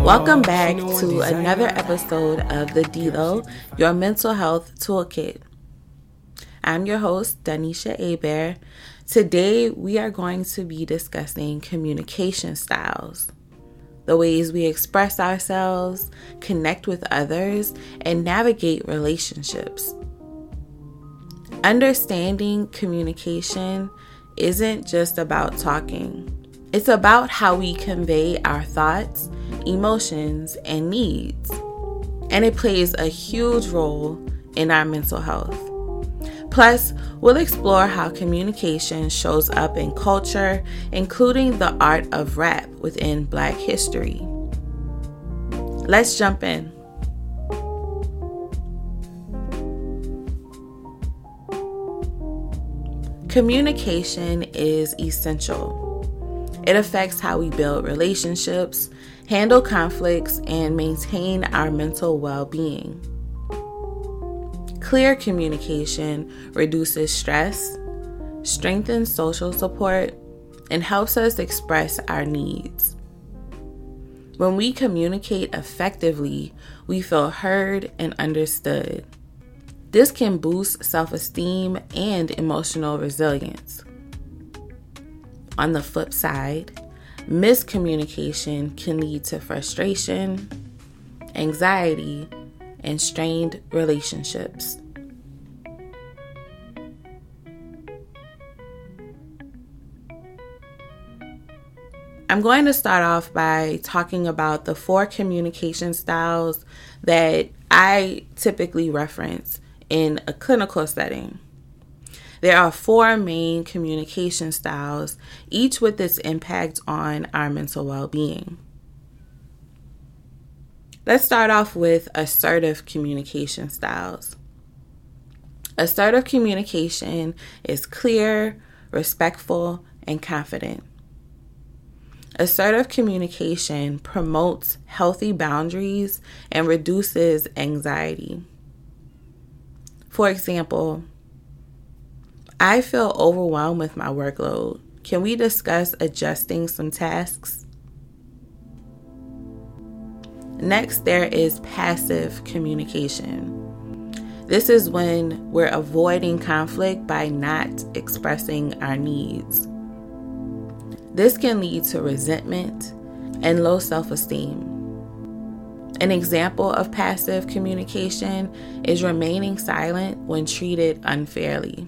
Welcome back to another episode of the DLO, your mental health toolkit. I'm your host, Danisha Abear. Today, we are going to be discussing communication styles, the ways we express ourselves, connect with others, and navigate relationships. Understanding communication isn't just about talking. It's about how we convey our thoughts, emotions, and needs. And it plays a huge role in our mental health. Plus, we'll explore how communication shows up in culture, including the art of rap within Black history. Let's jump in. Communication is essential. It affects how we build relationships, handle conflicts, and maintain our mental well-being. Clear communication reduces stress, strengthens social support, and helps us express our needs. When we communicate effectively, we feel heard and understood. This can boost self-esteem and emotional resilience. On the flip side, miscommunication can lead to frustration, anxiety, and strained relationships. I'm going to start off by talking about the 4 communication styles that I typically reference in a clinical setting. There are 4 main communication styles, each with its impact on our mental well-being. Let's start off with assertive communication styles. Assertive communication is clear, respectful, and confident. Assertive communication promotes healthy boundaries and reduces anxiety. For example, I feel overwhelmed with my workload. Can we discuss adjusting some tasks? Next, there is passive communication. This is when we're avoiding conflict by not expressing our needs. This can lead to resentment and low self-esteem. An example of passive communication is remaining silent when treated unfairly.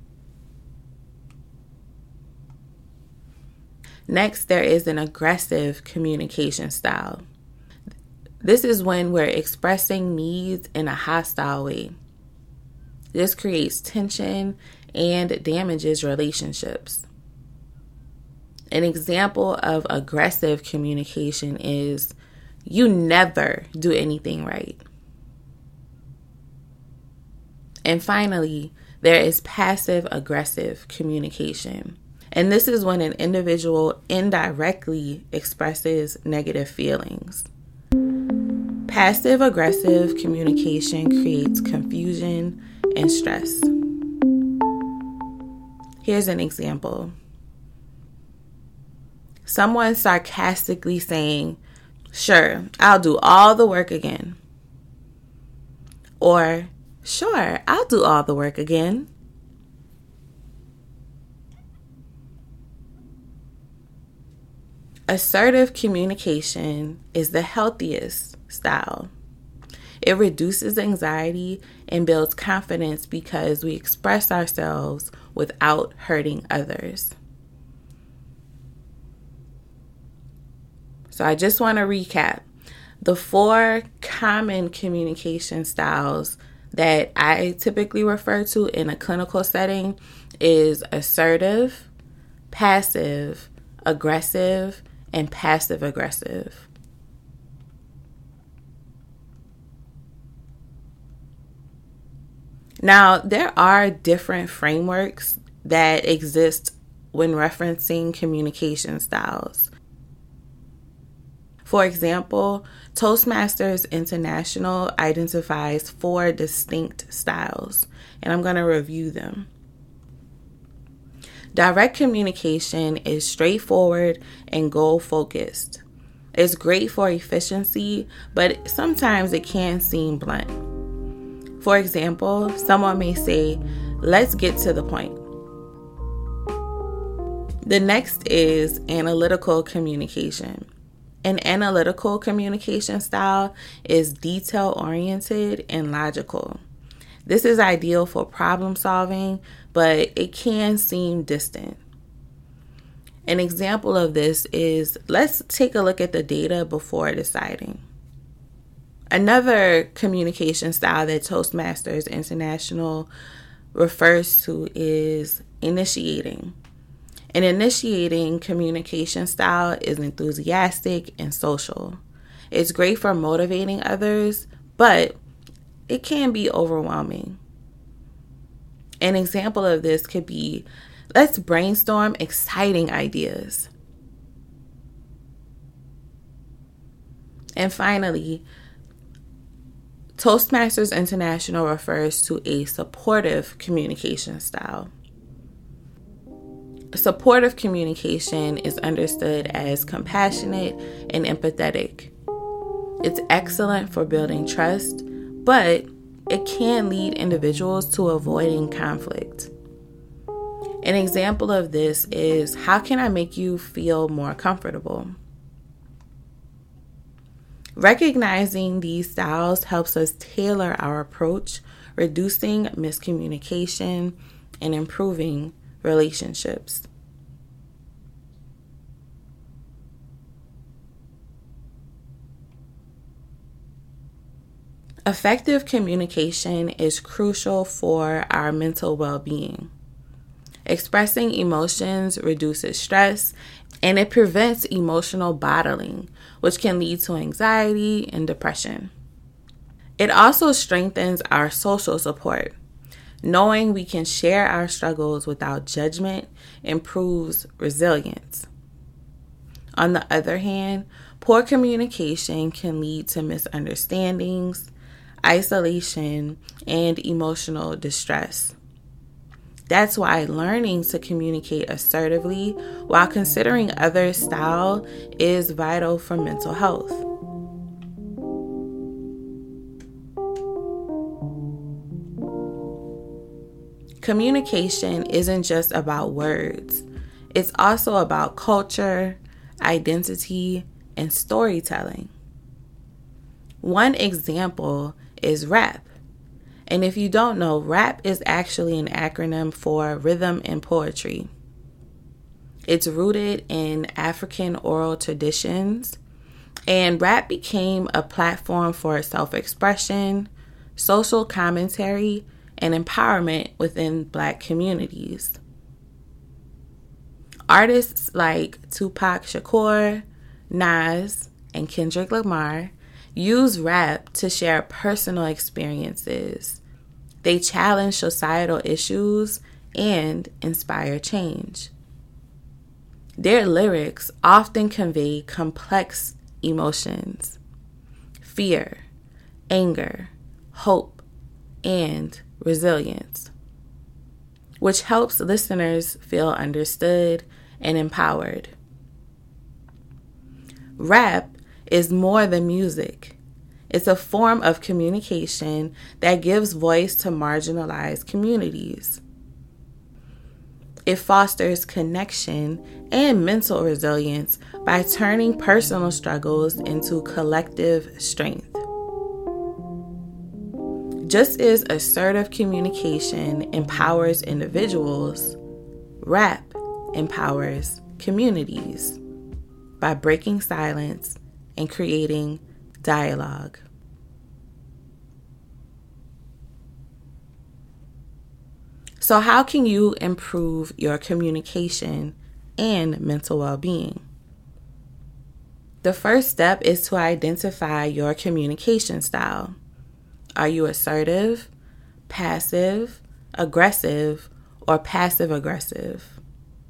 Next, there is an aggressive communication style. This is when we're expressing needs in a hostile way. This creates tension and damages relationships. An example of aggressive communication is, "You never do anything right." And finally, there is passive-aggressive communication. And this is when an individual indirectly expresses negative feelings. Passive-aggressive communication creates confusion and stress. Here's an example. Someone sarcastically saying, "Sure, I'll do all the work again." Or, "Sure, I'll do all the work again." Assertive communication is the healthiest style. It reduces anxiety and builds confidence because we express ourselves without hurting others. So I just want to recap. The 4 common communication styles that I typically refer to in a clinical setting is assertive, passive, aggressive, and passive-aggressive. Now, there are different frameworks that exist when referencing communication styles. For example, Toastmasters International identifies 4 distinct styles, and I'm going to review them. Direct communication is straightforward and goal-focused. It's great for efficiency, but sometimes it can seem blunt. For example, someone may say, "Let's get to the point." The next is analytical communication. An analytical communication style is detail-oriented and logical. This is ideal for problem solving, but it can seem distant. An example of this is, let's take a look at the data before deciding. Another communication style that Toastmasters International refers to is initiating. An initiating communication style is enthusiastic and social. It's great for motivating others, but it can be overwhelming. An example of this could be, let's brainstorm exciting ideas. And finally, Toastmasters International refers to a supportive communication style. Supportive communication is understood as compassionate and empathetic. It's excellent for building trust, but it can lead individuals to avoiding conflict. An example of this is, how can I make you feel more comfortable? Recognizing these styles helps us tailor our approach, reducing miscommunication and improving relationships. Effective communication is crucial for our mental well-being. Expressing emotions reduces stress, and it prevents emotional bottling, which can lead to anxiety and depression. It also strengthens our social support. Knowing we can share our struggles without judgment improves resilience. On the other hand, poor communication can lead to misunderstandings, isolation, and emotional distress. That's why learning to communicate assertively while considering others' style is vital for mental health. Communication isn't just about words. It's also about culture, identity, and storytelling. One example is rap. And if you don't know, rap is actually an acronym for rhythm and poetry. It's rooted in African oral traditions, and rap became a platform for self-expression, social commentary, and empowerment within Black communities. Artists like Tupac Shakur, Nas, and Kendrick Lamar use rap to share personal experiences. They challenge societal issues and inspire change. Their lyrics often convey complex emotions: fear, anger, hope, and resilience, which helps listeners feel understood and empowered. Rap is more than music. It's a form of communication that gives voice to marginalized communities. It fosters connection and mental resilience by turning personal struggles into collective strength. Just as assertive communication empowers individuals, rap empowers communities by breaking silence and creating dialogue. So how can you improve your communication and mental well-being? The first step is to identify your communication style. Are you assertive, passive, aggressive, or passive-aggressive?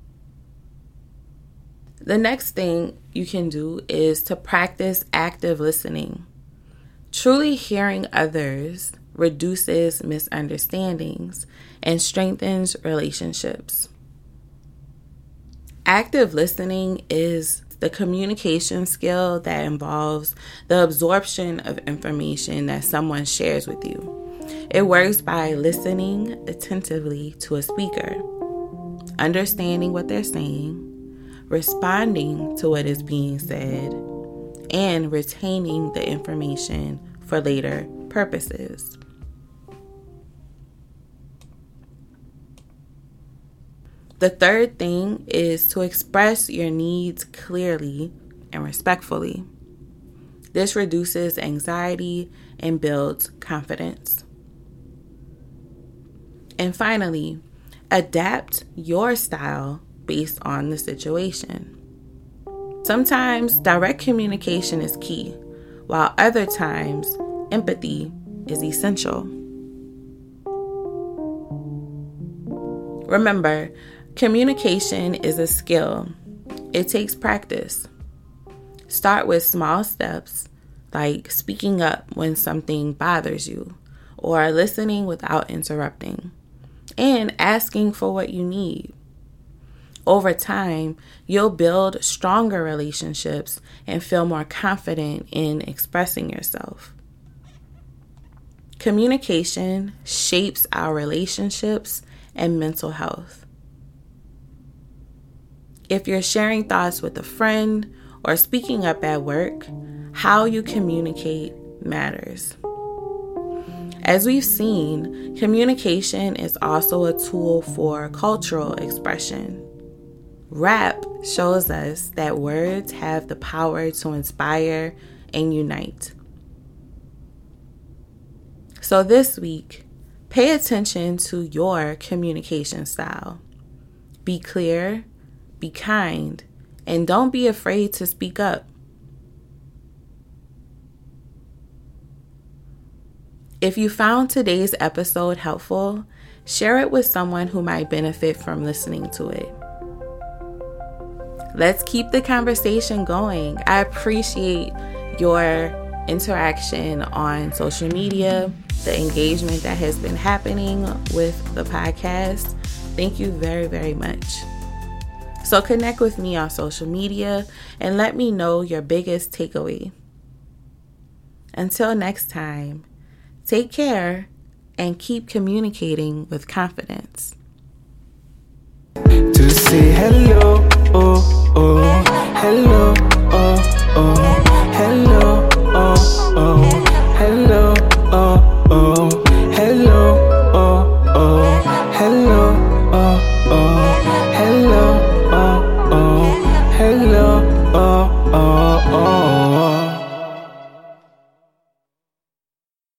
The next thing you can do is to practice active listening. Truly hearing others reduces misunderstandings and strengthens relationships. Active listening is the communication skill that involves the absorption of information that someone shares with you. It works by listening attentively to a speaker, understanding what they're saying, responding to what is being said, and retaining the information for later purposes. The third thing is to express your needs clearly and respectfully. This reduces anxiety and builds confidence. And finally, adapt your style based on the situation. Sometimes direct communication is key, while other times empathy is essential. Remember, communication is a skill. It takes practice. Start with small steps, like speaking up when something bothers you, or listening without interrupting, and asking for what you need. Over time, you'll build stronger relationships and feel more confident in expressing yourself. Communication shapes our relationships and mental health. If you're sharing thoughts with a friend or speaking up at work, how you communicate matters. As we've seen, communication is also a tool for cultural expression. Rap shows us that words have the power to inspire and unite. So this week, pay attention to your communication style. Be clear, be kind, and don't be afraid to speak up. If you found today's episode helpful, share it with someone who might benefit from listening to it. Let's keep the conversation going. I appreciate your interaction on social media, the engagement that has been happening with the podcast. Thank you very, very much. So connect with me on social media and let me know your biggest takeaway. Until next time, take care and keep communicating with confidence. To say hello, oh, oh, hello, oh, oh, hello, oh, oh, hello, oh, oh, hello, oh, oh, hello, oh, oh, hello, oh, oh, hello, oh, oh, oh.